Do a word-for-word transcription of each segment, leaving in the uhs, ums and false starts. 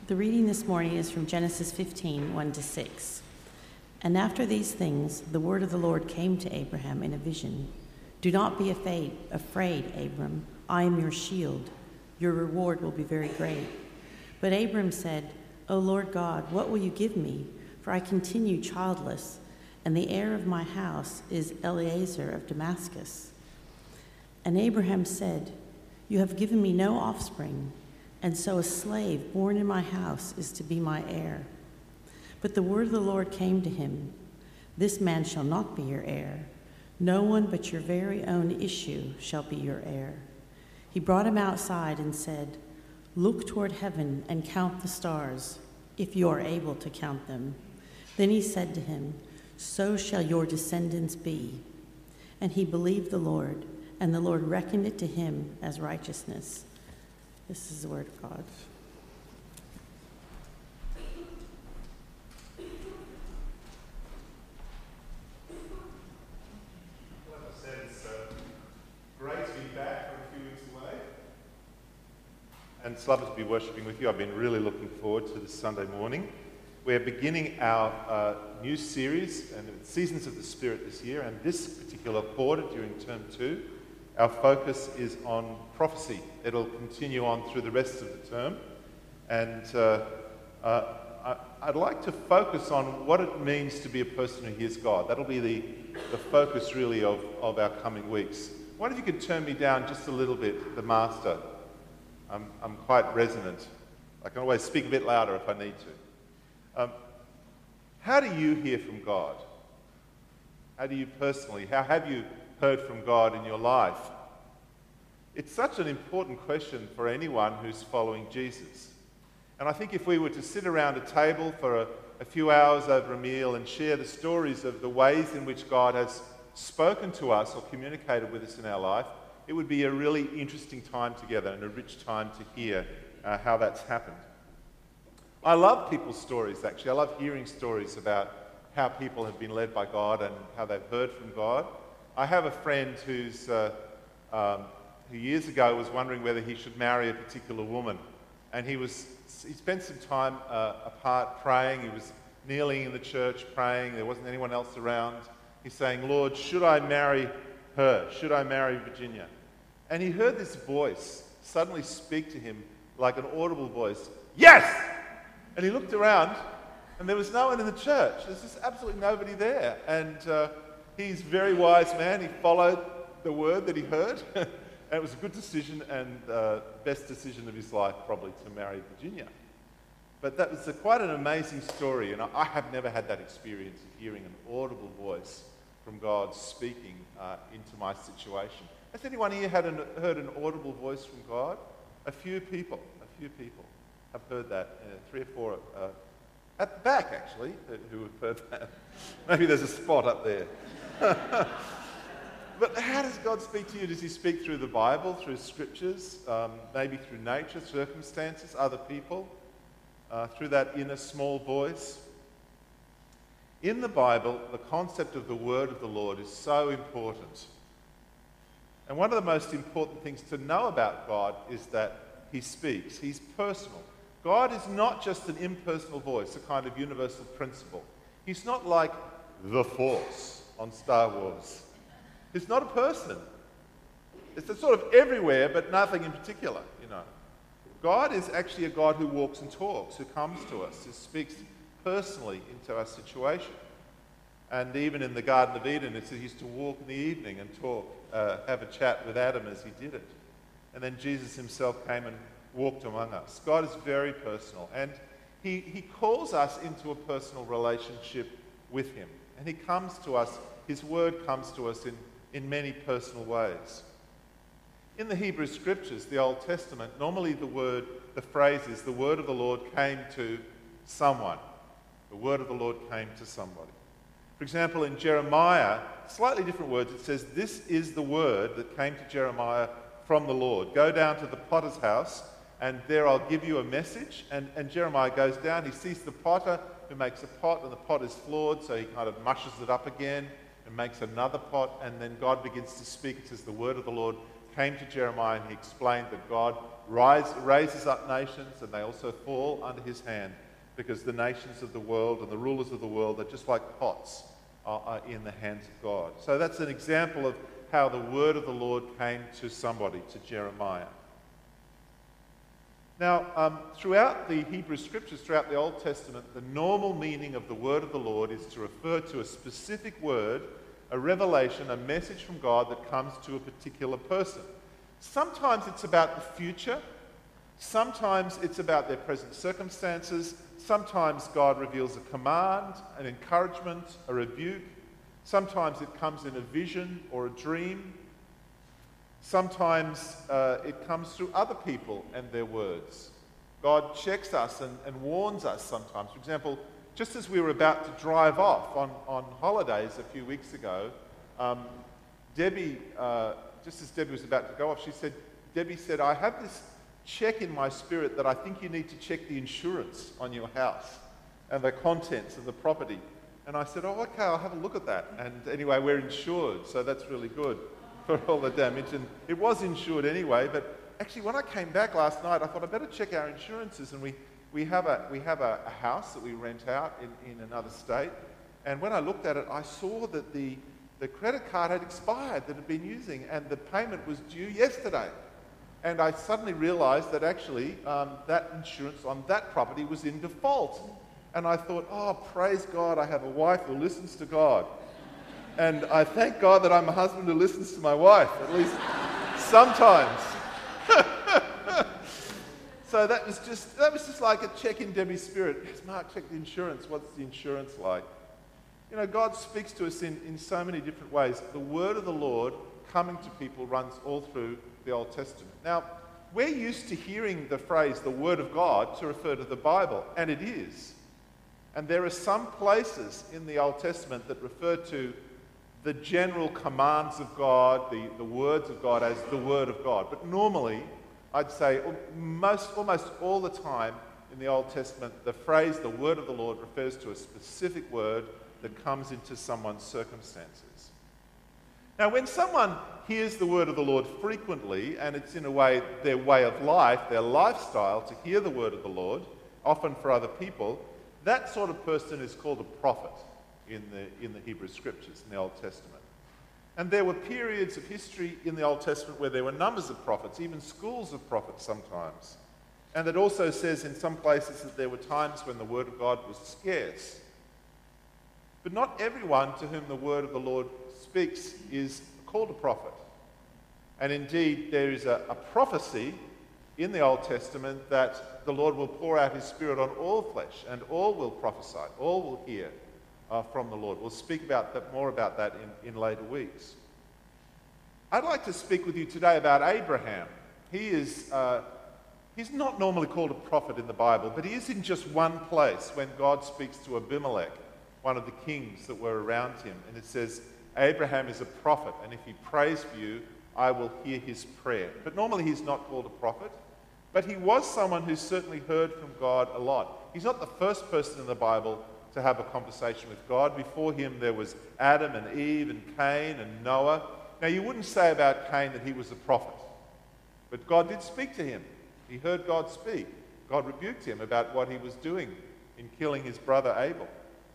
The reading this morning is from Genesis fifteen, one to six. And after these things, the word of the Lord came to Abraham in a vision. Do not be afraid, afraid, Abram. I am your shield. Your reward will be very great. But Abram said, O Lord God, what will you give me? For I continue childless, and the heir of my house is Eliezer of Damascus. And Abraham said, You have given me no offspring, and so a slave born in my house is to be my heir. But the word of the Lord came to him, This man shall not be your heir. No one but your very own issue shall be your heir. He brought him outside and said, Look toward heaven and count the stars, if you are able to count them. Then he said to him, So shall your descendants be. And he believed the Lord, and the Lord reckoned it to him as righteousness. This is the word of God. Like I said, it's uh, great to be back from a few weeks away. And it's lovely to be worshipping with you. I've been really looking forward to this Sunday morning. We're beginning our uh, new series, and it's Seasons of the Spirit this year, and this particular quarter during term two, our focus is on prophecy. It'll continue on through the rest of the term. And uh, uh, I, I'd like to focus on what it means to be a person who hears God. That'll be the, the focus, really, of, of our coming weeks. What if you could turn me down just a little bit, the master? I'm, I'm quite resonant. I can always speak a bit louder if I need to. Um, how do you hear from God? How do you personally, how have you heard from God in your life? It's such an important question for anyone who's following Jesus. And I think if we were to sit around a table for a, a few hours over a meal and share the stories of the ways in which God has spoken to us or communicated with us in our life, it would be a really interesting time together and a rich time to hear uh, how that's happened. I love people's stories, actually. I love hearing stories about how people have been led by God and how they've heard from God. I have a friend who's, uh, um, who years ago was wondering whether he should marry a particular woman. And he was he spent some time uh, apart praying. He was kneeling in the church praying. There wasn't anyone else around. He's saying, Lord, should I marry her? Should I marry Virginia? And he heard this voice suddenly speak to him like an audible voice, yes! And he looked around and there was no one in the church. There's just absolutely nobody there. And uh, he's a very wise man. He followed the word that he heard. And it was a good decision and uh, best decision of his life, probably, to marry Virginia. But that was a, quite an amazing story, and I, I have never had that experience of hearing an audible voice from God speaking uh, into my situation. Has anyone here had an, heard an audible voice from God? A few people, a few people have heard that. Uh, three or four uh, at the back, actually, who have heard that. Maybe there's a spot up there. But how does God speak to you? Does he speak through the Bible, through scriptures, um, maybe through nature, circumstances, other people, uh, through that inner small voice? In the Bible, the concept of the word of the Lord is so important. And one of the most important things to know about God is that he speaks. He's personal. God is not just an impersonal voice, a kind of universal principle. He's not like the Force on Star Wars. He's not a person. It's sort of everywhere, but nothing in particular, you know. God is actually a God who walks and talks, who comes to us, who speaks personally into our situation. And even in the Garden of Eden, it says he used to walk in the evening and talk, uh, have a chat with Adam as he did it. And then Jesus himself came and walked among us. God is very personal, and he, he calls us into a personal relationship with him. And he comes to us, his word comes to us in in many personal ways. In the Hebrew Scriptures, the Old Testament, normally the word, the phrase is, the word of the Lord came to someone. The word of the Lord came to somebody. For example, in Jeremiah, slightly different words, it says, this is the word that came to Jeremiah from the Lord. Go down to the potter's house, and there I'll give you a message. And, and Jeremiah goes down, he sees the potter who makes a pot, and the pot is flawed, so he kind of mushes it up again and makes another pot, and then God begins to speak. It says, the word of the Lord came to Jeremiah and he explained that God rise, raises up nations and they also fall under his hand, because the nations of the world and the rulers of the world are just like pots are, are in the hands of God. So that's an example of how the word of the Lord came to somebody, to Jeremiah. Now, um, throughout the Hebrew Scriptures, throughout the Old Testament, the normal meaning of the word of the Lord is to refer to a specific word, a revelation, a message from God that comes to a particular person. Sometimes it's about the future. Sometimes it's about their present circumstances. Sometimes God reveals a command, an encouragement, a rebuke. Sometimes it comes in a vision or a dream. Sometimes uh, it comes through other people and their words. God checks us and, and warns us sometimes. For example, just as we were about to drive off on, on holidays a few weeks ago, um, Debbie, uh, just as Debbie was about to go off, she said, Debbie said, I have this check in my spirit that I think you need to check the insurance on your house and the contents of the property. And I said, oh, okay, I'll have a look at that. And anyway, we're insured, so that's really good for all the damage. And it was insured anyway, but actually when I came back last night, I thought I'd better check our insurances. And we, we have, a, we have a, a house that we rent out in, in another state. And when I looked at it, I saw that the, the credit card had expired that had been using, and the payment was due yesterday. And I suddenly realized that actually um, that insurance on that property was in default. And I thought, oh, praise God, I have a wife who listens to God. And I thank God that I'm a husband who listens to my wife, at least sometimes. So that was just that was just like a check in Debbie's spirit. Yes, Mark, check the insurance. What's the insurance like? You know, God speaks to us in, in so many different ways. The word of the Lord coming to people runs all through the Old Testament. Now, we're used to hearing the phrase, the word of God, to refer to the Bible, and it is. And there are some places in the Old Testament that refer to the general commands of God, the, the words of God, as the word of God. But normally, I'd say most, almost all the time in the Old Testament, the phrase, the word of the Lord, refers to a specific word that comes into someone's circumstances. Now, when someone hears the word of the Lord frequently, and it's in a way their way of life, their lifestyle, to hear the word of the Lord, often for other people, that sort of person is called a prophet in the, in the Hebrew Scriptures, in the Old Testament. And there were periods of history in the Old Testament where there were numbers of prophets, even schools of prophets sometimes. And it also says in some places that there were times when the word of God was scarce. But not everyone to whom the word of the Lord speaks is called a prophet. And indeed, there is a, a prophecy in the Old Testament that the Lord will pour out his Spirit on all flesh, and all will prophesy, all will hear uh, from the Lord. We'll speak about that, more about that in, in later weeks. I'd like to speak with you today about Abraham. He is, uh, he's not normally called a prophet in the Bible, but he is in just one place when God speaks to Abimelech, one of the kings that were around him. And it says, Abraham is a prophet, and if he prays for you, I will hear his prayer. But normally he's not called a prophet, but he was someone who certainly heard from God a lot. He's not the first person in the Bible to have a conversation with God. Before him there was Adam and Eve and Cain and Noah. Now you wouldn't say about Cain that he was a prophet, but God did speak to him. He heard God speak. God rebuked him about what he was doing in killing his brother Abel.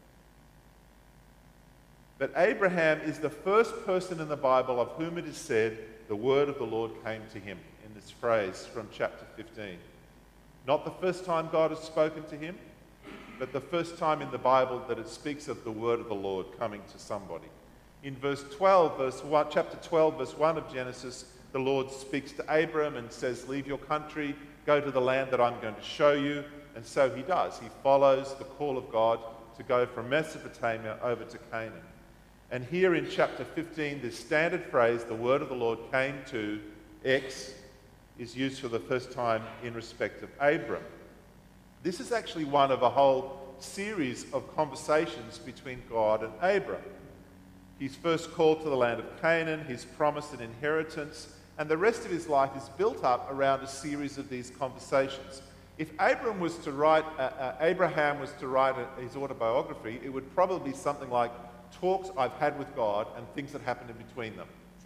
But Abraham is the first person in the Bible of whom it is said, the word of the Lord came to him, in this phrase from chapter fifteen. Not the first time God has spoken to him, but the first time in the Bible that it speaks of the word of the Lord coming to somebody. In verse twelve, verse one, chapter twelve, verse one of Genesis, the Lord speaks to Abram and says, leave your country, go to the land that I'm going to show you. And so he does. He follows the call of God to go from Mesopotamia over to Canaan. And here in chapter fifteen, this standard phrase, the word of the Lord came to X, is used for the first time in respect of Abram. This is actually one of a whole series of conversations between God and Abram. He's first called to the land of Canaan, he's promised an inheritance, and the rest of his life is built up around a series of these conversations. If Abram was to write, uh, uh, Abraham was to write a, his autobiography, it would probably be something like talks I've had with God and things that happened in between them.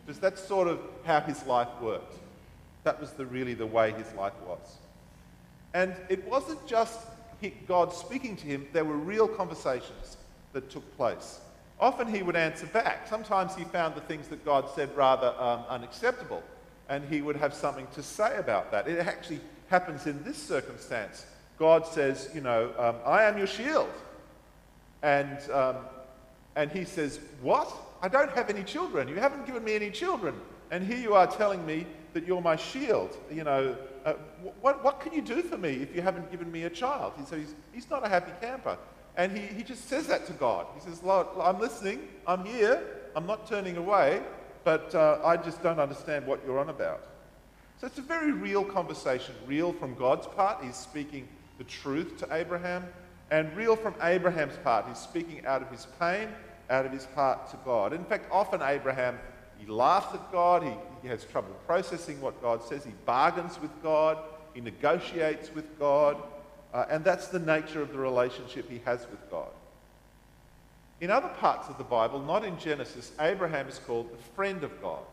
Because that's sort of how his life worked. That was the, really the way his life was. And it wasn't just God speaking to him, there were real conversations that took place. Often he would answer back. Sometimes he found the things that God said rather um, unacceptable, and he would have something to say about that. It actually happens in this circumstance. God says, you know, um, I am your shield. And, um, and he says, what? I don't have any children. You haven't given me any children. And here you are telling me that you're my shield. You know, uh, what, what can you do for me if you haven't given me a child? He says, he's, he's not a happy camper. And he, he just says that to God. He says, Lord, I'm listening. I'm here. I'm not turning away. But uh, I just don't understand what you're on about. So it's a very real conversation. Real from God's part. He's speaking the truth to Abraham. And real from Abraham's part. He's speaking out of his pain, out of his heart to God. In fact, often Abraham, he laughs at God. He, he has trouble processing what God says. He bargains with God. He negotiates with God. Uh, and that's the nature of the relationship he has with God. In other parts of the Bible, not in Genesis, Abraham is called the friend of God.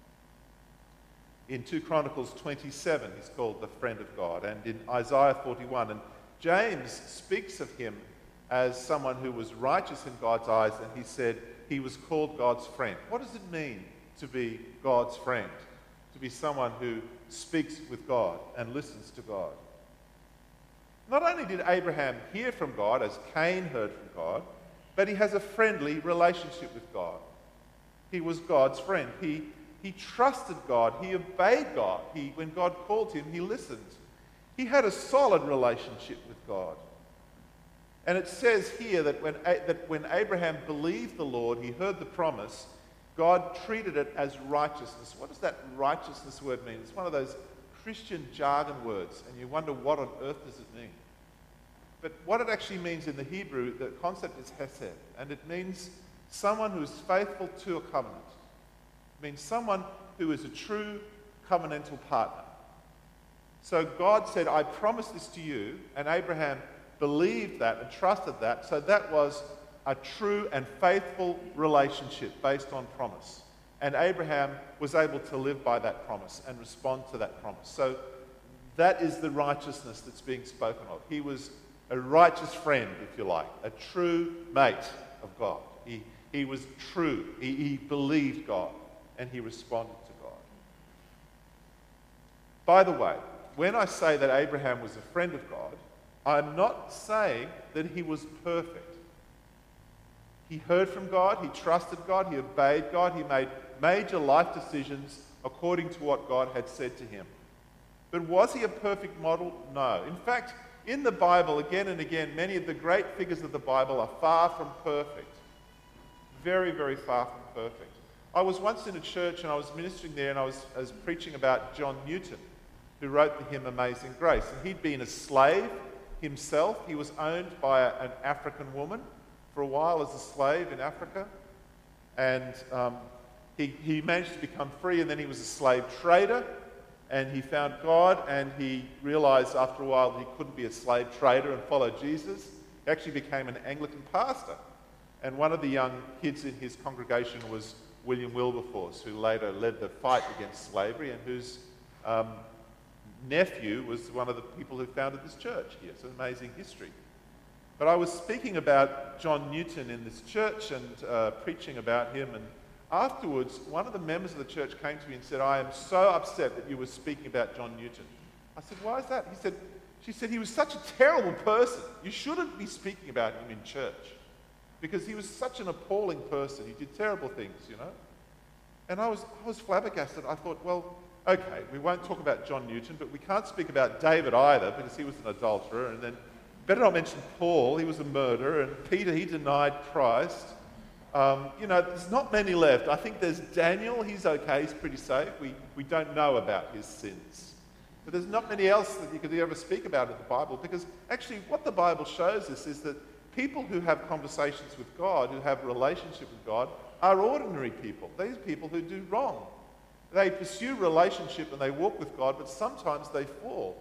In Second Chronicles twenty-seven, he's called the friend of God. And in Isaiah forty-one, and James speaks of him as someone who was righteous in God's eyes, and he said he was called God's friend. What does it mean to be God's friend? To be someone who speaks with God and listens to God. Not only did Abraham hear from God, as Cain heard from God, but he has a friendly relationship with God. He was God's friend. He, he trusted God. He obeyed God. He, when God called him, he listened. He had a solid relationship with God. And it says here that when, that when Abraham believed the Lord, he heard the promise, God treated it as righteousness. What does that righteousness word mean? It's one of those Christian jargon words, and you wonder what on earth does it mean. But what it actually means in the Hebrew, the concept is hesed, and it means someone who is faithful to a covenant. It means someone who is a true covenantal partner. So God said, I promise this to you, and Abraham believed that and trusted that, so that was a true and faithful relationship based on promise. And Abraham was able to live by that promise and respond to that promise. So that is the righteousness that's being spoken of. He was a righteous friend, if you like, a true mate of God. He, he was true. He, he believed God, and he responded to God. By the way, when I say that Abraham was a friend of God, I'm not saying that he was perfect. He heard from God, he trusted God, he obeyed God, he made major life decisions according to what God had said to him. But was he a perfect model? No. In fact, in the Bible, again and again, many of the great figures of the Bible are far from perfect. Very, very far from perfect. I was once in a church and I was ministering there and I was, I was preaching about John Newton, who wrote the hymn Amazing Grace. And he'd been a slave himself. He was owned by a, an African woman for a while as a slave in Africa. And um, he, he managed to become free, and then he was a slave trader. And he found God, and he realized after a while that he couldn't be a slave trader and follow Jesus. He actually became an Anglican pastor. And one of the young kids in his congregation was William Wilberforce, who later led the fight against slavery, and whose um, nephew was one of the people who founded this church here. It's an amazing history. But I was speaking about John Newton in this church and uh, preaching about him, and afterwards, one of the members of the church came to me and said, I am so upset that you were speaking about John Newton. I said, why is that? He said, she said, he was such a terrible person. You shouldn't be speaking about him in church, because he was such an appalling person. He did terrible things, you know. And I was, I was flabbergasted. I thought, well, okay, we won't talk about John Newton, but we can't speak about David either, because he was an adulterer. And then better not mention Paul. He was a murderer. And Peter, he denied Christ. Um, you know, there's not many left. I think there's Daniel. He's okay. He's pretty safe. We, we don't know about his sins. But there's not many else that you could ever speak about in the Bible, because actually what the Bible shows us is that people who have conversations with God, who have a relationship with God, are ordinary people. These people who do wrong. They pursue relationship and they walk with God, but sometimes they fall.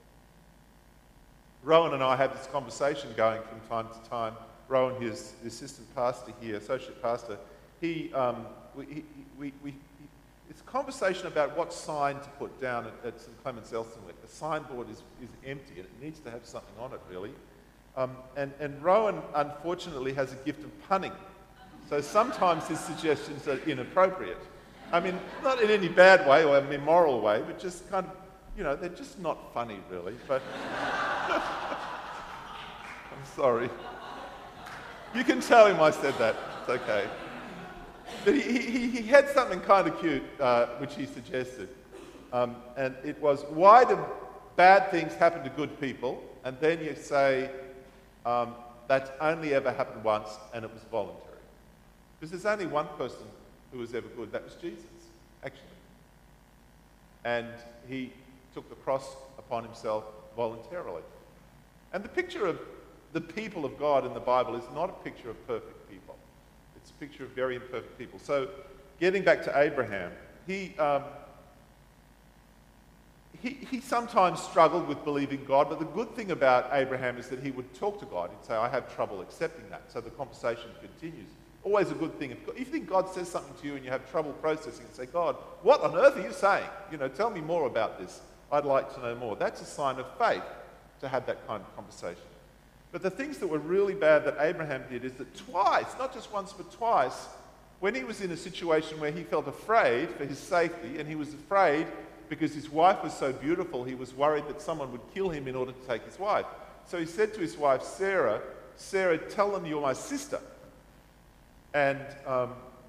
Rowan and I have this conversation going from time to time. Rowan, his assistant pastor here, associate pastor, he, um, we, he, we, we, it's a conversation about what sign to put down at, at St Clement's Elsternwick. The signboard is, is empty and it needs to have something on it, really. Um, and, and Rowan, unfortunately, has a gift of punning. So sometimes his suggestions are inappropriate. I mean, not in any bad way or an immoral way, but just kind of, you know, they're just not funny, really. But I'm sorry. You can tell him I said that. It's okay. But he, he, he had something kind of cute, uh, which he suggested. Um, and it was, why do bad things happen to good people? And then you say, um, that's only ever happened once, and it was voluntary. Because there's only one person who was ever good. That was Jesus, actually. And he took the cross upon himself voluntarily. And the picture of the people of God in the Bible is not a picture of perfect people. It's a picture of very imperfect people. So, getting back to Abraham, he, um, he, he sometimes struggled with believing God, but the good thing about Abraham is that he would talk to God. He'd say, I have trouble accepting that. So the conversation continues. Always a good thing. If, if you think God says something to you and you have trouble processing, say, God, what on earth are you saying? You know, tell me more about this. I'd like to know more. That's a sign of faith to have that kind of conversation. But the things that were really bad that Abraham did is that twice, not just once but twice, when he was in a situation where he felt afraid for his safety, and he was afraid because his wife was so beautiful, he was worried that someone would kill him in order to take his wife. So he said to his wife, Sarah, Sarah, tell them you're my sister. And, um,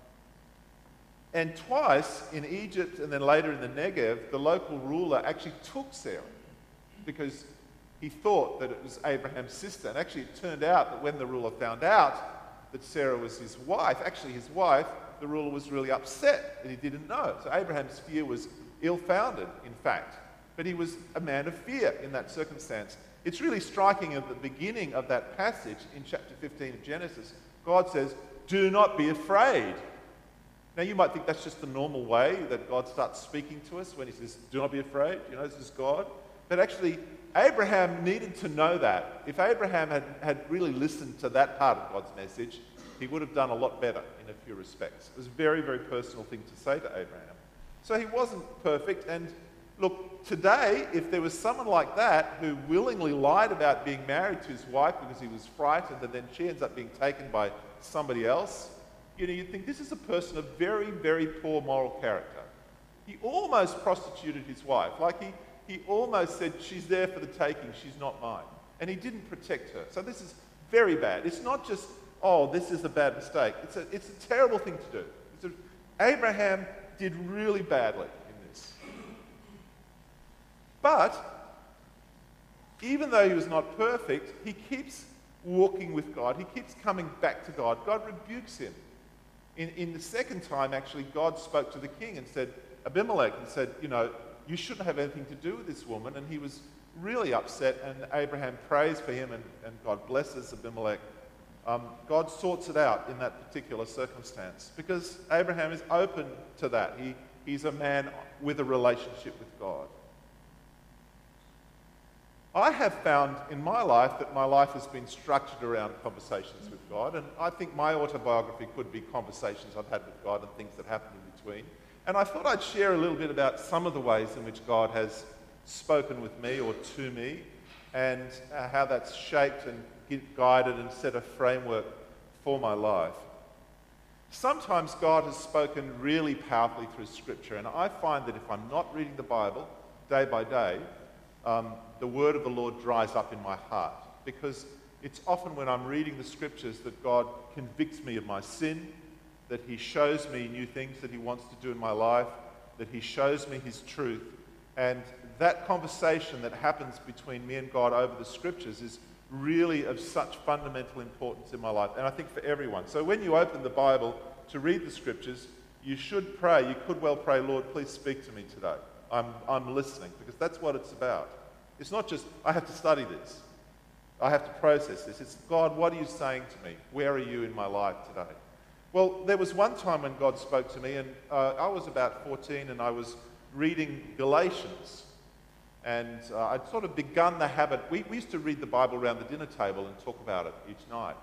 and twice in Egypt and then later in the Negev, the local ruler actually took Sarah because he thought that it was Abraham's sister. And actually it turned out that when the ruler found out that Sarah was his wife, actually his wife, the ruler was really upset that he didn't know. So Abraham's fear was ill-founded, in fact. But he was a man of fear in that circumstance. It's really striking at the beginning of that passage in chapter fifteen of Genesis. God says, do not be afraid. Now you might think that's just the normal way that God starts speaking to us when he says, do not be afraid. You know, this is God. But actually, Abraham needed to know that. If Abraham had, had really listened to that part of God's message, he would have done a lot better in a few respects. It was a very, very personal thing to say to Abraham. So he wasn't perfect. And look, today, if there was someone like that who willingly lied about being married to his wife because he was frightened and then she ends up being taken by somebody else, you know, you'd think this is a person of very, very poor moral character. He almost prostituted his wife. Like he, he almost said, she's there for the taking, she's not mine. And he didn't protect her. So this is very bad. It's not just, oh, this is a bad mistake. It's a, it's a terrible thing to do. It's a, Abraham did really badly in this. But even though he was not perfect, he keeps walking with God. He keeps coming back to God. God rebukes him. In, in the second time, actually, God spoke to the king and said, Abimelech, and said, you know, you shouldn't have anything to do with this woman. And he was really upset, and Abraham prays for him, and, and God blesses Abimelech. Um, God sorts it out in that particular circumstance because Abraham is open to that. He, he's a man with a relationship with God. I have found in my life that my life has been structured around conversations with God, and I think my autobiography could be conversations I've had with God and things that happened in between. And I thought I'd share a little bit about some of the ways in which God has spoken with me or to me, and uh, how that's shaped and guided and set a framework for my life. Sometimes God has spoken really powerfully through Scripture, and I find that if I'm not reading the Bible day by day, Um, the word of the Lord dries up in my heart, because it's often when I'm reading the Scriptures that God convicts me of my sin, that he shows me new things that he wants to do in my life, that he shows me his truth. And that conversation that happens between me and God over the Scriptures is really of such fundamental importance in my life, and I think for everyone. So when you open the Bible to read the Scriptures, you should pray. You could well pray, Lord, please speak to me today. I'm, I'm listening, because that's what it's about. It's not just, I have to study this. I have to process this. It's, God, what are you saying to me? Where are you in my life today? Well, there was one time when God spoke to me, and uh, I was about fourteen, and I was reading Galatians. And uh, I'd sort of begun the habit. We, we used to read the Bible around the dinner table and talk about it each night.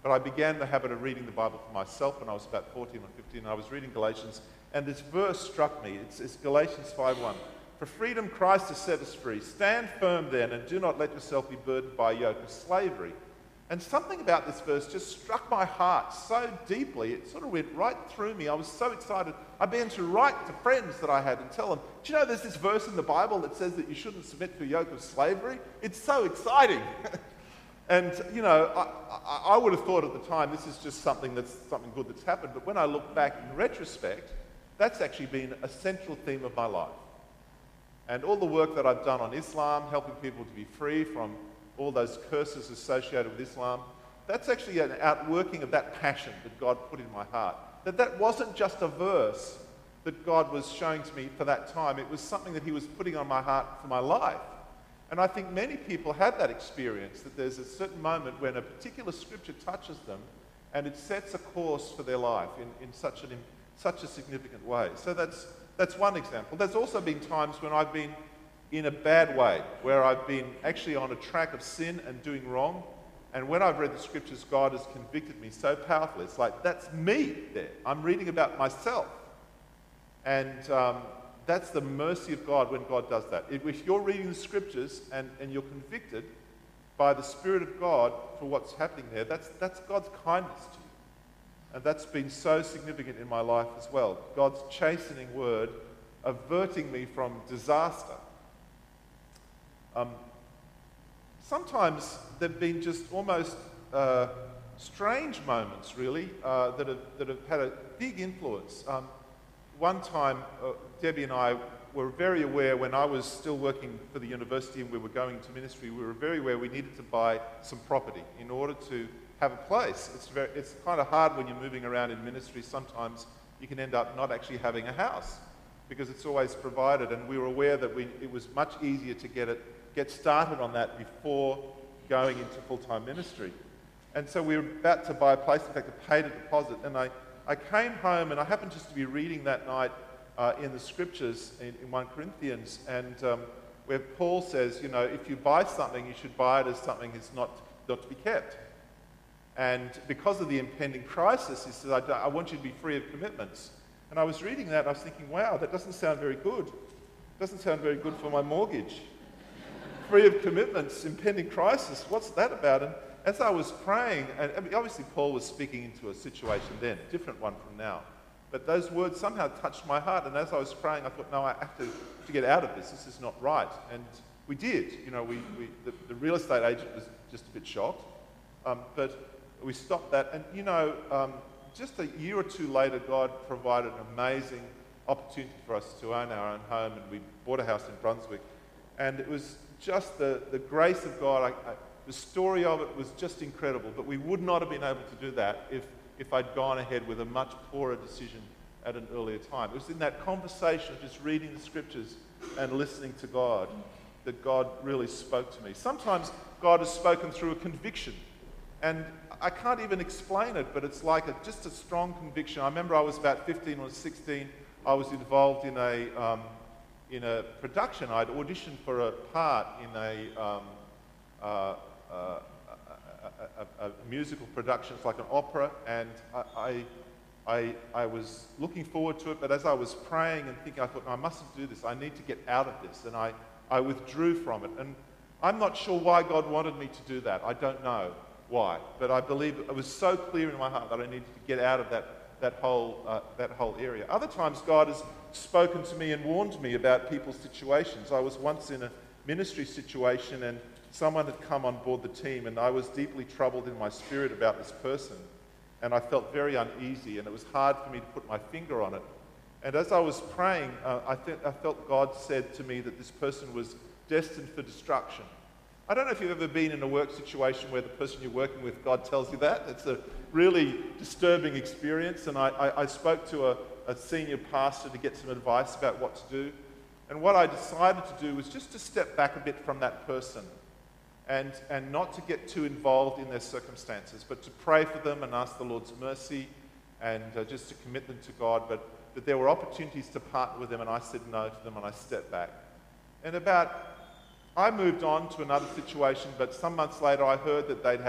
But I began the habit of reading the Bible for myself when I was about fourteen or fifteen. And I was reading Galatians, and this verse struck me. It's, it's Galatians five one. For freedom Christ has set us free. Stand firm then, and do not let yourself be burdened by a yoke of slavery. And something about this verse just struck my heart so deeply. It sort of went right through me. I was so excited. I began to write to friends that I had and tell them, do you know there's this verse in the Bible that says that you shouldn't submit to a yoke of slavery? It's so exciting. And, you know, I, I, I would have thought at the time this is just something that's something good that's happened. But when I look back in retrospect, that's actually been a central theme of my life. And all the work that I've done on Islam, helping people to be free from all those curses associated with Islam, that's actually an outworking of that passion that God put in my heart. That that wasn't just a verse that God was showing to me for that time. It was something that he was putting on my heart for my life. And I think many people have that experience, that there's a certain moment when a particular scripture touches them and it sets a course for their life in, in such, an, in such a significant way. So that's, that's one example. There's also been times when I've been in a bad way, where I've been actually on a track of sin and doing wrong. And when I've read the scriptures, God has convicted me so powerfully. It's like, that's me there. I'm reading about myself. And um, that's the mercy of God when God does that. If, if you're reading the scriptures and, and you're convicted by the Spirit of God for what's happening there, that's, that's God's kindness to you. And that's been so significant in my life as well. God's chastening word averting me from disaster. Um, sometimes there have been just almost uh, strange moments, really, uh, that, have, that have had a big influence. Um, one time, uh, Debbie and I were very aware, when I was still working for the university and we were going into ministry, we were very aware we needed to buy some property in order to have a place. It's, very, it's kind of hard when you're moving around in ministry. Sometimes you can end up not actually having a house because it's always provided, and we were aware that we, it was much easier to get it get started on that before going into full-time ministry. And so we were about to buy a place. In fact, I paid a deposit. And I, I came home, and I happened just to be reading that night uh, in the scriptures in, in First Corinthians, and um, where Paul says, you know, if you buy something, you should buy it as something that's not, not to be kept. And because of the impending crisis, he says, I, I want you to be free of commitments. And I was reading that, and I was thinking, wow, that doesn't sound very good. It doesn't sound very good for my mortgage. Free of commitments, impending crisis, what's that about? And as I was praying, and I mean, obviously Paul was speaking into a situation then, a different one from now, but those words somehow touched my heart, and as I was praying, I thought, no, I have to, to get out of this, this is not right. And we did, you know, we, we the, the real estate agent was just a bit shocked, um, but we stopped that, and you know, um, just a year or two later, God provided an amazing opportunity for us to own our own home, and we bought a house in Brunswick, and it was just the, the grace of God. I, I, the story of it was just incredible, but we would not have been able to do that if, if I'd gone ahead with a much poorer decision at an earlier time. It was in that conversation of just reading the scriptures and listening to God that God really spoke to me. Sometimes God has spoken through a conviction, and I can't even explain it, but it's like a, just a strong conviction. I remember I was about fifteen or sixteen. I was involved in a um, in a production. I'd auditioned for a part in a, um, uh, uh, a, a, a musical production. It's like an opera, and I, I, I, I was looking forward to it, but as I was praying and thinking, I thought, no, I mustn't do this. I need to get out of this, and I, I withdrew from it. And I'm not sure why God wanted me to do that. I don't know why, but I believe it was so clear in my heart that I needed to get out of that that whole uh, that whole area. Other times God has spoken to me and warned me about people's situations. I was once in a ministry situation, and someone had come on board the team, and I was deeply troubled in my spirit about this person, and I felt very uneasy, and it was hard for me to put my finger on it. And as I was praying, uh, I, th- I felt God said to me that this person was destined for destruction. I don't know if you've ever been in a work situation where the person you're working with, God tells you that. It's a really disturbing experience, and I, I, I spoke to a, a senior pastor to get some advice about what to do. And what I decided to do was just to step back a bit from that person and, and not to get too involved in their circumstances, but to pray for them and ask the Lord's mercy and uh, just to commit them to God. But that there were opportunities to partner with them, and I said no to them, and I stepped back. And about I moved on to another situation, but some months later I heard that they'd had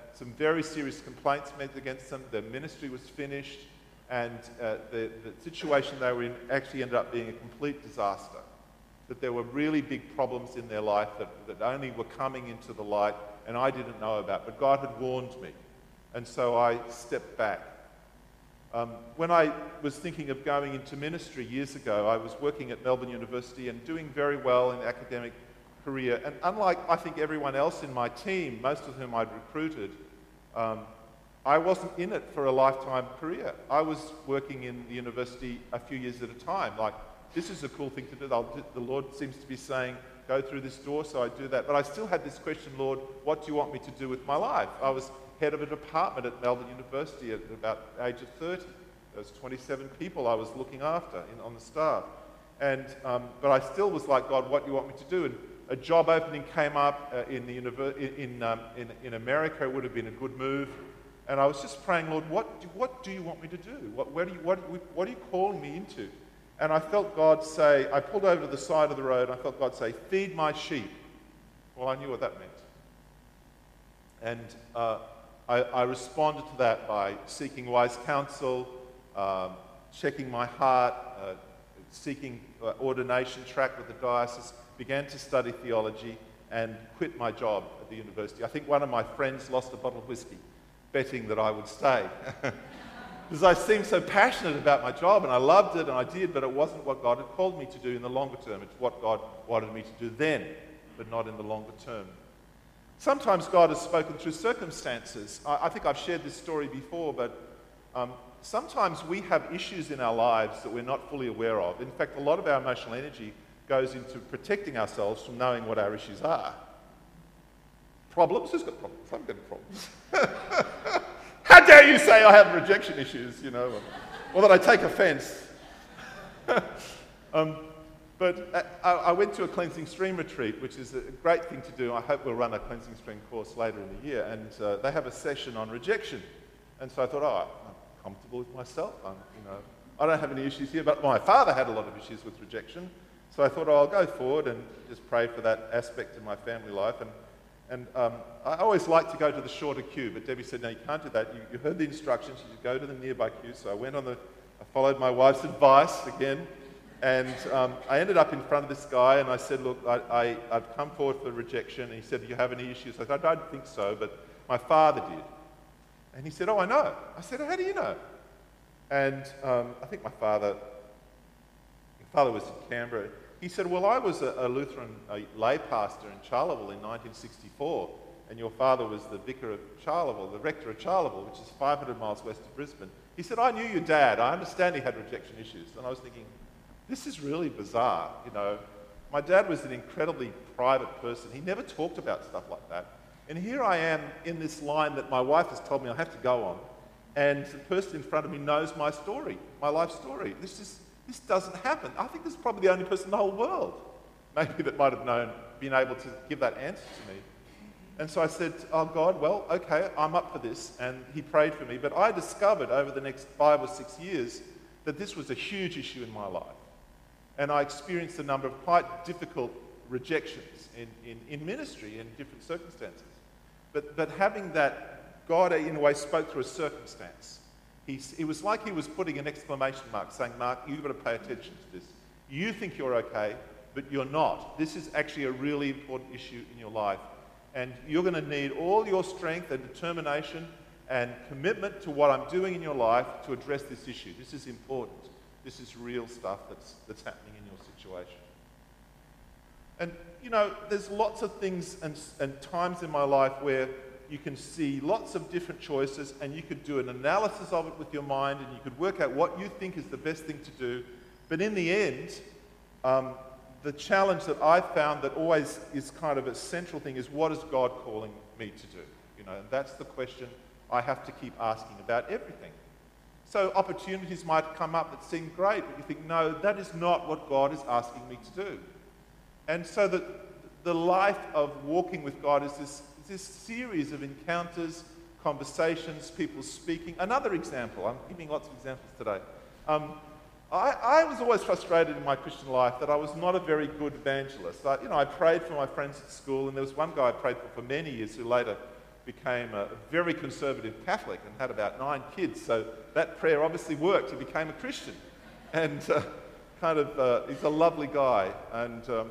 some very serious complaints made against them. Their ministry was finished, and uh, the, the situation they were in actually ended up being a complete disaster. That there were really big problems in their life that, that only were coming into the light and I didn't know about, but God had warned me. And so I stepped back. Um, when I was thinking of going into ministry years ago, I was working at Melbourne University and doing very well in academic career. And unlike, I think, everyone else in my team, most of whom I'd recruited, um, I wasn't in it for a lifetime career. I was working in the university a few years at a time. Like, this is a cool thing to do. The Lord seems to be saying, go through this door, so I do that. But I still had this question, Lord, what do you want me to do with my life? I was head of a department at Melbourne University at about the age of thirty. There was twenty-seven people I was looking after in, on the staff. And, um, but I still was like, God, what do you want me to do? And a job opening came up uh, in, the univer- in, um, in, in America. It would have been a good move. And I was just praying, Lord, what do, what do you want me to do? What, where do you, what, what are you calling me into? And I felt God say, I pulled over to the side of the road, and I felt God say, feed my sheep. Well, I knew what that meant. And uh, I, I responded to that by seeking wise counsel, um, checking my heart, uh, seeking uh, ordination track with the diocese, began to study theology, and quit my job at the university. I think one of my friends lost a bottle of whiskey, betting that I would stay. Because I seemed so passionate about my job, and I loved it, and I did, but it wasn't what God had called me to do in the longer term. It's what God wanted me to do then, but not in the longer term. Sometimes God has spoken through circumstances. I, I think I've shared this story before, but um, sometimes we have issues in our lives that we're not fully aware of. In fact, a lot of our emotional energy goes into protecting ourselves from knowing what our issues are. Problems? Who's got problems? I've got problems. How dare you say I have rejection issues, you know, or, or that I take offense. um, but I, I went to a Cleansing Stream retreat, which is a great thing to do. I hope we'll run a Cleansing Stream course later in the year, and uh, they have a session on rejection. And so I thought, oh, I'm comfortable with myself. I'm, you know, I don't have any issues here, but my father had a lot of issues with rejection. So I thought, oh, I'll go forward and just pray for that aspect in my family life. And And um, I always like to go to the shorter queue, but Debbie said, no, you can't do that. You, you heard the instructions, you should go to the nearby queue. So I went on the, I followed my wife's advice again, and um, I ended up in front of this guy, and I said, look, I, I, I've come forward for rejection. And he said, do you have any issues? I said, I don't think so, but my father did. And he said, oh, I know. I said, how do you know? And um, I think my father, my father was in Canberra. He said, well, I was a, a Lutheran a lay pastor in Charleville in nineteen sixty-four, and your father was the vicar of Charleville, the rector of Charleville, which is five hundred miles west of Brisbane. He said, I knew your dad. I understand he had rejection issues. And I was thinking, this is really bizarre. You know, my dad was an incredibly private person. He never talked about stuff like that. And here I am in this line that my wife has told me I have to go on, and the person in front of me knows my story, my life story. This is This doesn't happen. I think this is probably the only person in the whole world, maybe, that might have known, been able to give that answer to me. And so I said, oh, God, well, okay, I'm up for this. And he prayed for me. But I discovered over the next five or six years that this was a huge issue in my life. And I experienced a number of quite difficult rejections in, in, in ministry in different circumstances. But, but having that, God, in a way, spoke through a circumstance. He, it was like he was putting an exclamation mark, saying, Mark, you've got to pay attention to this. You think you're okay, but you're not. This is actually a really important issue in your life. And you're going to need all your strength and determination and commitment to what I'm doing in your life to address this issue. This is important. This is real stuff that's, that's happening in your situation. And, you know, there's lots of things and, and times in my life where you can see lots of different choices, and you could do an analysis of it with your mind, and you could work out what you think is the best thing to do. But in the end, um, the challenge that I've found that always is kind of a central thing is, what is God calling me to do? You know, and that's the question I have to keep asking about everything. So opportunities might come up that seem great, but you think, no, that is not what God is asking me to do. And so the, the life of walking with God is this this series of encounters, conversations, people speaking. Another example, I'm giving lots of examples today. Um, I, I was always frustrated in my Christian life that I was not a very good evangelist. I, you know, I prayed for my friends at school, and there was one guy I prayed for for many years who later became a very conservative Catholic and had about nine kids. So that prayer obviously worked. He became a Christian. And uh, kind of, uh, he's a lovely guy. And um,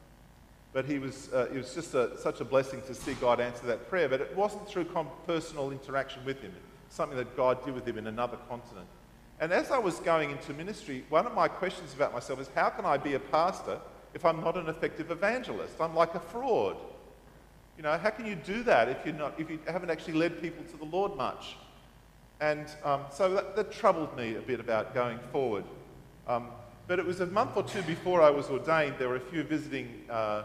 But he was, uh, it was just a, such a blessing to see God answer that prayer. But it wasn't through com- personal interaction with him. It's something that God did with him in another continent. And as I was going into ministry, one of my questions about myself is, how can I be a pastor if I'm not an effective evangelist? I'm like a fraud. You know, how can you do that if you're not, if you haven't actually led people to the Lord much? And um, so that, that troubled me a bit about going forward. Um, but it was a month or two before I was ordained. There were a few visiting uh,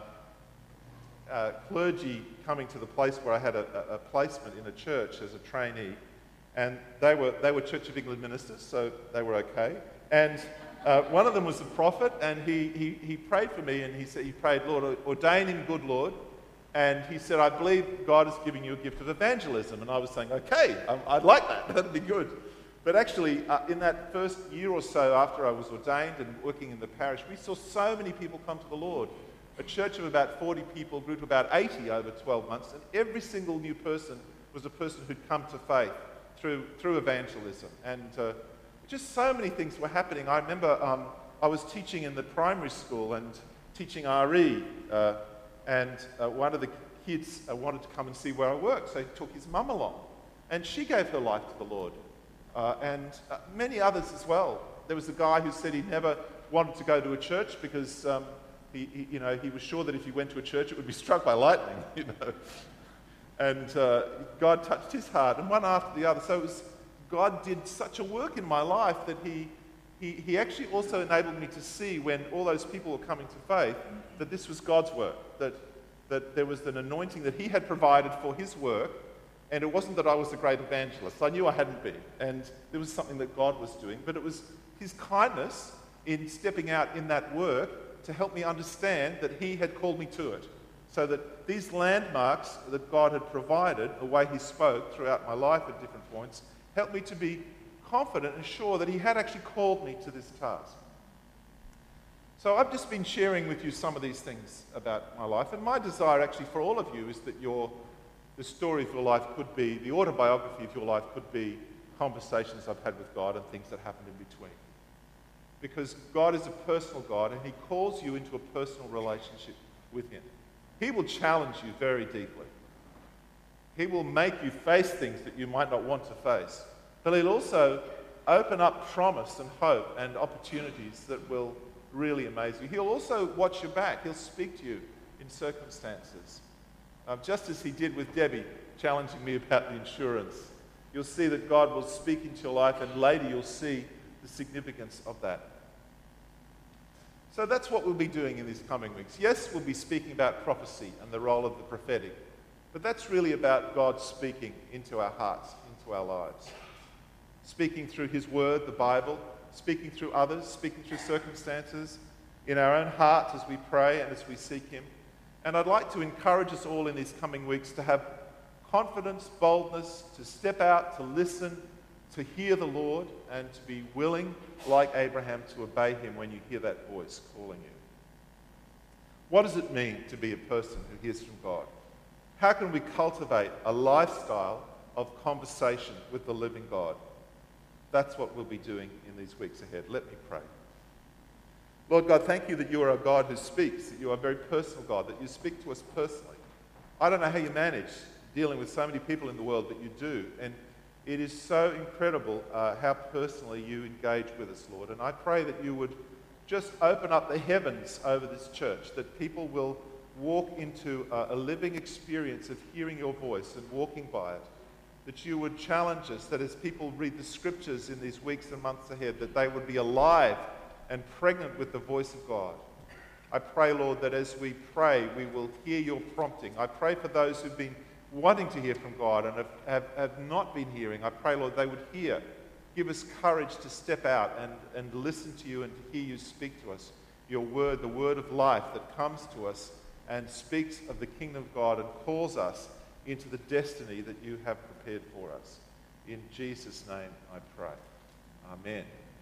uh, clergy coming to the place where I had a, a placement in a church as a trainee. And they were, they were Church of England ministers, so they were okay. And uh, one of them was a prophet, and he, he, he prayed for me, and he said, he prayed, Lord, ordain him, good Lord. And he said, I believe God is giving you a gift of evangelism. And I was saying, okay, um, I'd like that. That'd be good. But actually, uh, in that first year or so after I was ordained and working in the parish, we saw so many people come to the Lord. A church of about forty people grew to about eighty over twelve months. And every single new person was a person who'd come to faith through, through evangelism. And uh, just so many things were happening. I remember um, I was teaching in the primary school and teaching R E. Uh, And uh, one of the kids uh, wanted to come and see where I worked, so he took his mum along. And she gave her life to the Lord. Uh, and uh, many others as well. There was a guy who said he never wanted to go to a church because um, he, he, you know, he was sure that if he went to a church, it would be struck by lightning, you know. And uh, God touched his heart, and one after the other. So it was, God did such a work in my life that he, he, he actually also enabled me to see, when all those people were coming to faith, that this was God's work, that, that there was an anointing that he had provided for his work, and it wasn't that I was a great evangelist. I knew I hadn't been, and there was something that God was doing, but it was his kindness in stepping out in that work to help me understand that he had called me to it. So that these landmarks that God had provided, the way he spoke throughout my life at different points, helped me to be confident and sure that he had actually called me to this task. So I've just been sharing with you some of these things about my life, and my desire actually for all of you is that your, the story of your life could be, the autobiography of your life could be conversations I've had with God and things that happened in between. Because God is a personal God, and he calls you into a personal relationship with him. He will challenge you very deeply. He will make you face things that you might not want to face. But he'll also open up promise and hope and opportunities that will really amaze you. He'll also watch your back. He'll speak to you in circumstances. Um, just as he did with Debbie, challenging me about the insurance. You'll see that God will speak into your life, and later you'll see the significance of that. So that's what we'll be doing in these coming weeks. Yes, we'll be speaking about prophecy and the role of the prophetic, but that's really about God speaking into our hearts, into our lives. Speaking through his word, the Bible, speaking through others, speaking through circumstances, in our own hearts as we pray and as we seek him. And I'd like to encourage us all in these coming weeks to have confidence, boldness, to step out, to listen, to hear the Lord, and to be willing, like Abraham, to obey him when you hear that voice calling you. What does it mean to be a person who hears from God? How can we cultivate a lifestyle of conversation with the living God? That's what we'll be doing in these weeks ahead. Let me pray. Lord God, thank you that you are a God who speaks, that you are a very personal God, that you speak to us personally. I don't know how you manage dealing with so many people in the world, but you do. And it is so incredible uh, how personally you engage with us, Lord. And I pray that you would just open up the heavens over this church, that people will walk into a, a living experience of hearing your voice and walking by it. That you would challenge us, that as people read the scriptures in these weeks and months ahead, that they would be alive and pregnant with the voice of God. I pray, Lord, that as we pray, we will hear your prompting. I pray for those who've been wanting to hear from God and have, have, have not been hearing. I pray, Lord, they would hear. Give us courage to step out and, and listen to you and to hear you speak to us. Your word, the word of life that comes to us and speaks of the kingdom of God and calls us into the destiny that you have prepared for us. In Jesus' name I pray. Amen.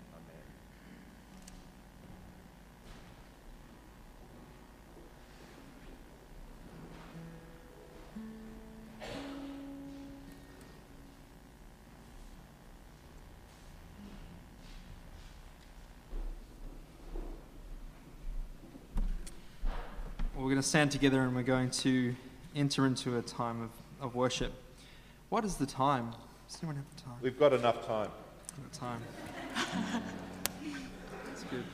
Amen. we're going to stand together and we're going to enter into a time of, of worship. What is the time? Does anyone have the time? We've got enough time. We've got time. That's good.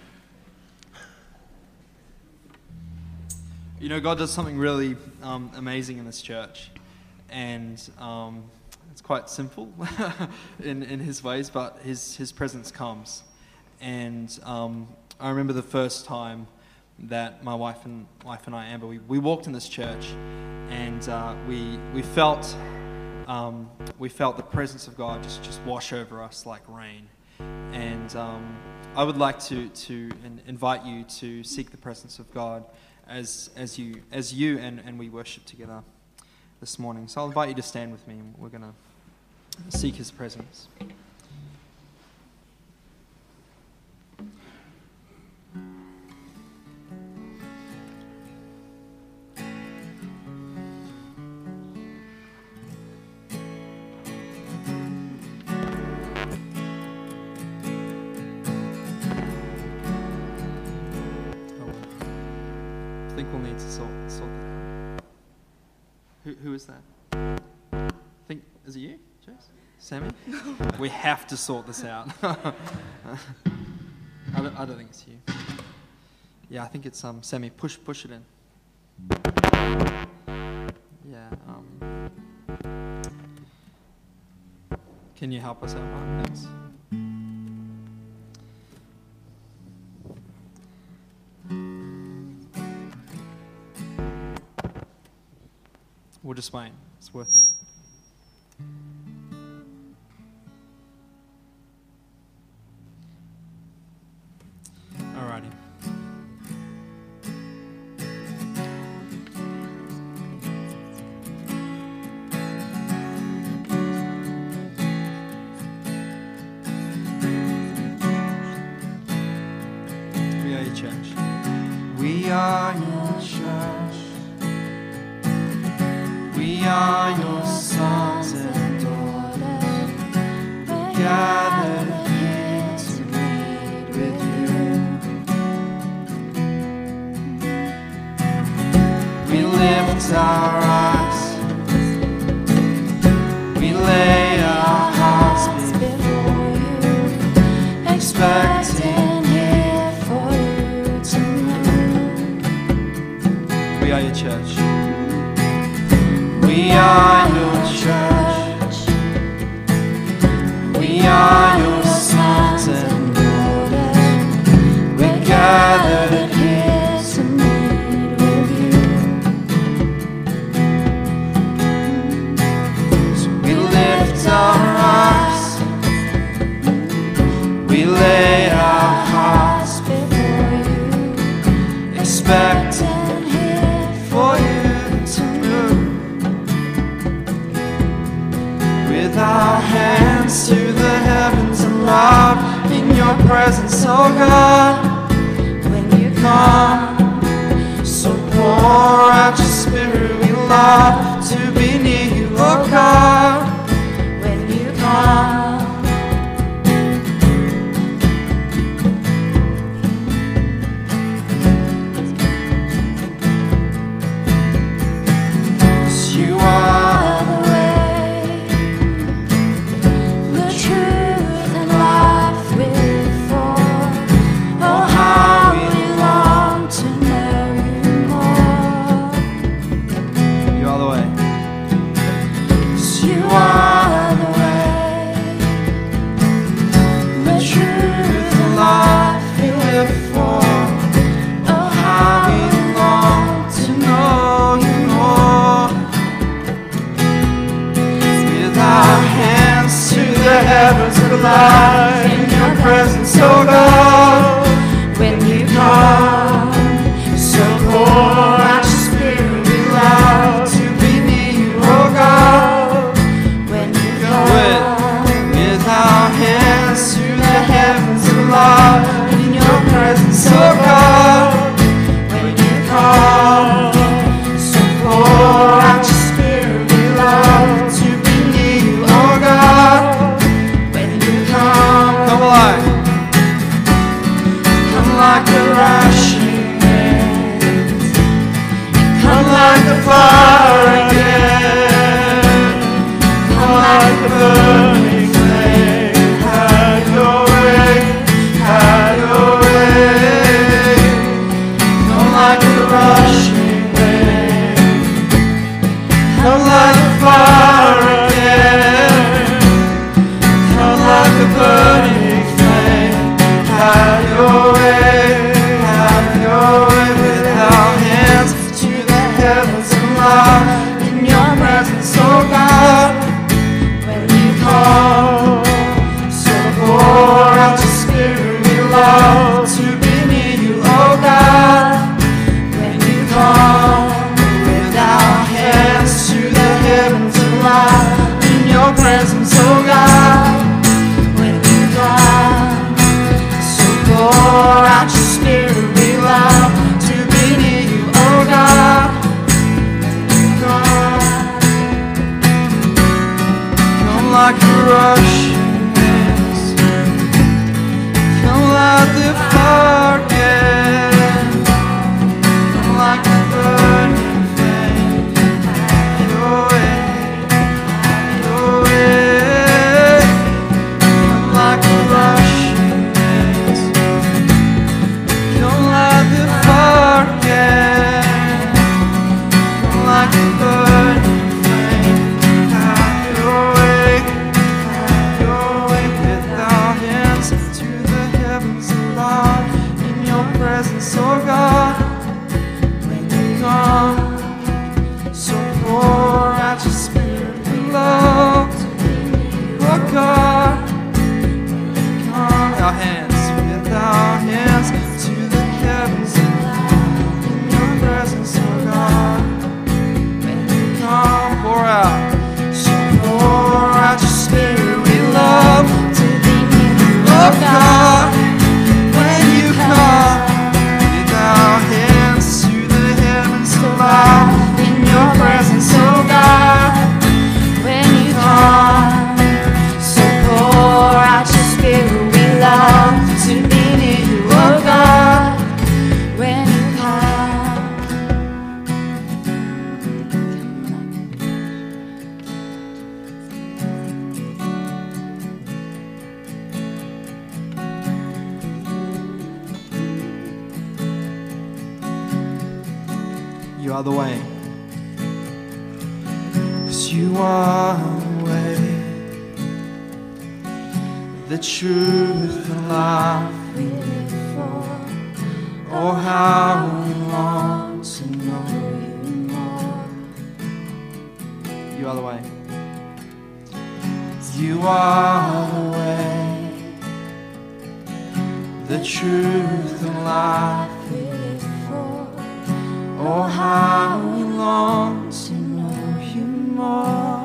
You know, God does something really um, amazing in this church, and um, it's quite simple in, in His ways, but His His presence comes. And um, I remember the first time that my wife and wife and I, Amber, we, we walked in this church, and uh, we we felt um, we felt the presence of God just, just wash over us like rain. And um, I would like to to in, invite you to seek the presence of God as as you as you and, and we worship together this morning. So I'll invite you to stand with me, and we're going to seek His presence. I think we'll need to sort, sort that. Who, who is that? I think, is it you, Jess? Sammy? We have to sort this out. I, don't, I don't think it's you. Yeah, I think it's um Sammy. Push, push it in. Yeah. Um. Can you help us out, Mark? Thanks. We'll just wait. It's worth it. Alrighty. We are your church. We are your church. We are your sons and daughters. We're gathered here to meet with you. We lift our eyes. We lay our hearts before you, expecting here for you tonight. We are your church. We are your church. We are your sons and daughters. We're gathered here to meet with you. So we lift our eyes. We lay our hearts before you, expecting here for you to move. With our hands to the heavens and love in your presence, oh God. When you come, so pour out your spirit. We love to be near you, oh God. When you come. You are the way, the truth and life before. Oh, how we long to know you more. You are the way. You are the way, the truth and life we live for. Oh, how we long to know you more. With our hands to the heavens alive in your presence, oh God. When you come, so pour out your spirit. We love to be near you, oh God. When you come, with our hands to the heavens alive in your presence, oh God. When you come, so pour out your spirit. We love to be near you, oh God. When you come, come alive. the fire again. Come like the burning flame. Have your way, have your way. Come like the rushing rain. Come like the fire again. Come like the burning flame. Have your way, have your way. With our hands to the heavens and love in your presence, oh God. When you come, so pour out your spirit, we love to be near you, oh God. When you come, with our hands to the heavens and love in your presence, oh God. When you come, so pour out your spirit, we love to be near you, oh God. Come, come like a rushing winds. Come like the fire again. Come like the burning flame. Have your way, have your way. Come like the rushing winds. Come like the fire again. Come like the burning flame. Have your way, have your way. With our hands to the heavens above in your presence, oh God. When you come, so pour out your spirit and love, oh God. Come, our hands, with our hands to the heavens in your presence, oh God. When you come, pour out, so pour out your spirit, we love to be near you, oh God. When you come, with our hands to the heavens above in your presence, oh God. When you come, so pour out your spirit, we love to be near you, oh God. When you come, you are the way. 'Cause you are the way, the truth, the life we live for. Oh, how we long to know you more. You are the way. You are the way, the truth, the life we live for. Oh, how we long to know you more.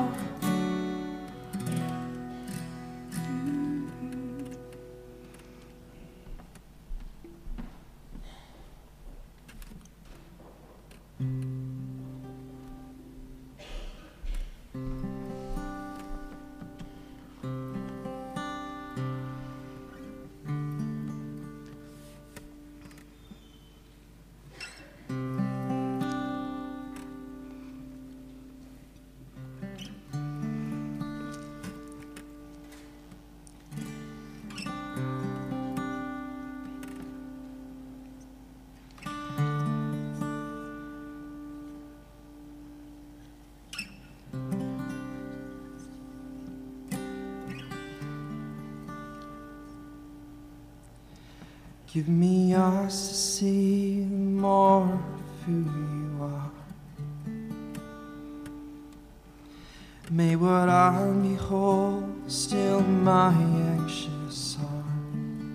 Give me eyes to see more of who you are. May what I behold still my anxious heart,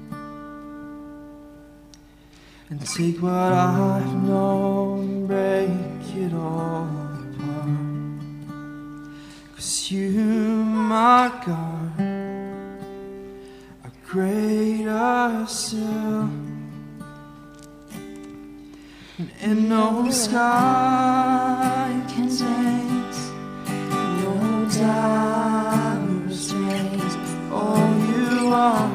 and take what I've known, break it all apart. 'Cause you, my God, are greater still, and no sky contains, no diamond rays. Oh, you are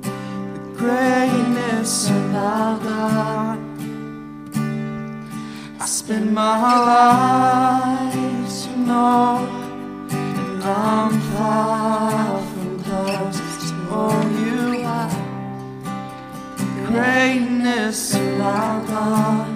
the greatness of our God. I spend my life to know that I'm far from close to all you are. The greatness of our God.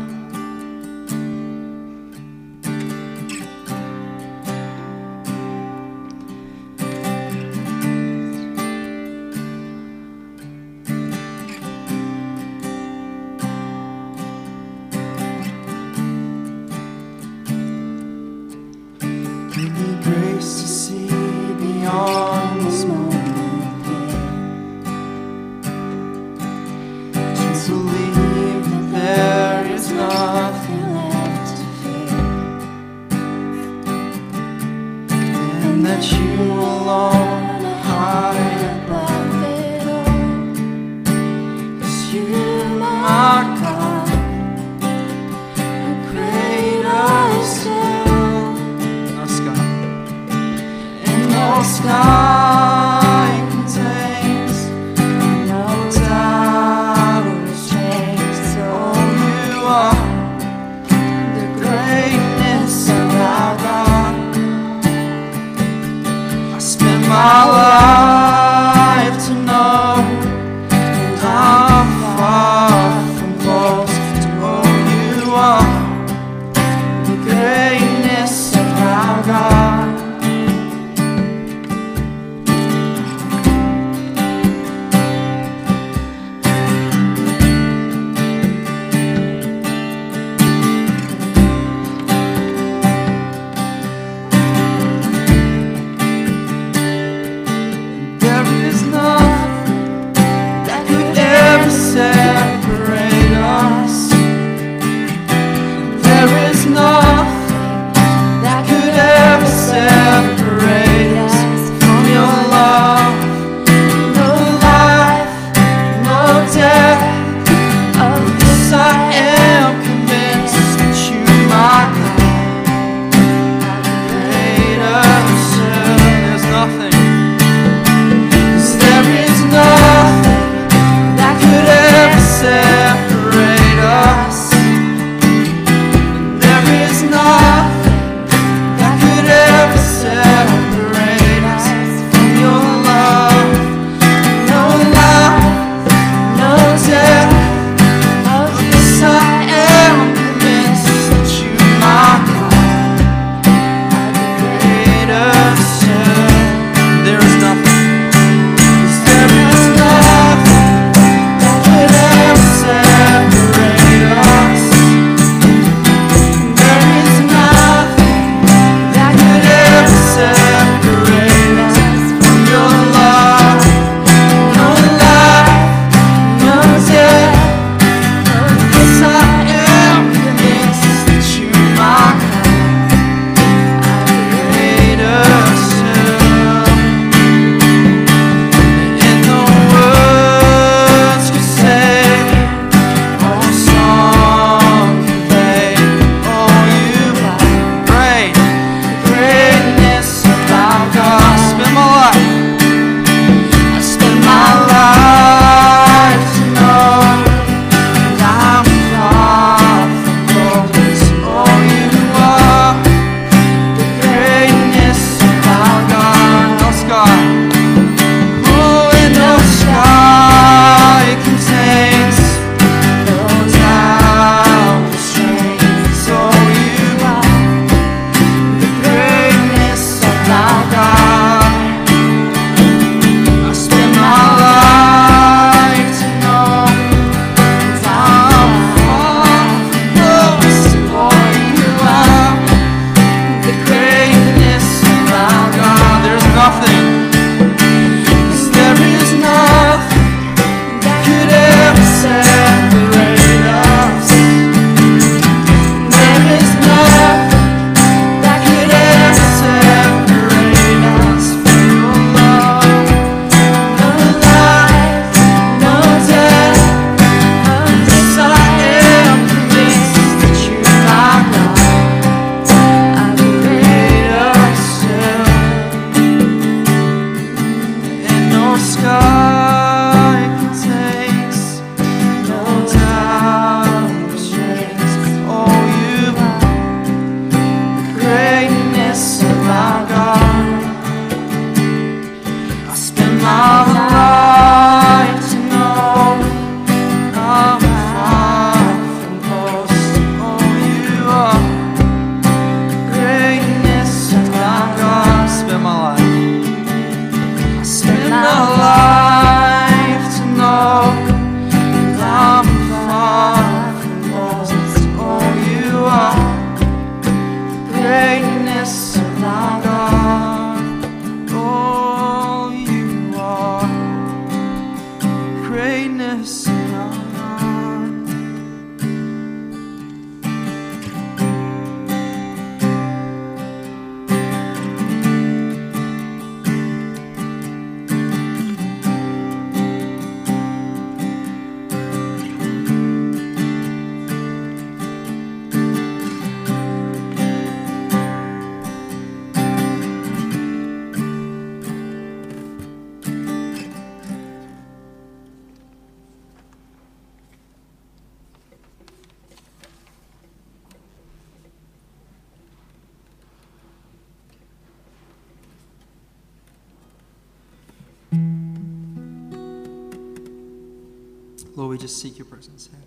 Lord, we just seek your presence here.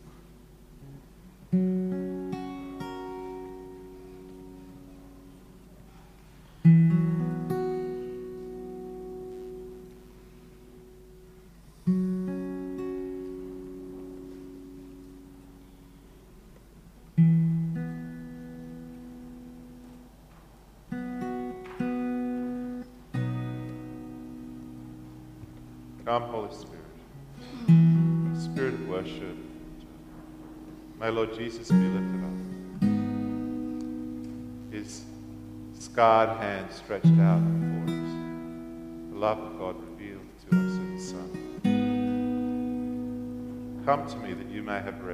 Come, Holy Spirit, Spirit of worship. May Lord Jesus be lifted up. His scarred hand stretched out before us. The love of God revealed to us in the Son. Come to me that you may have rest.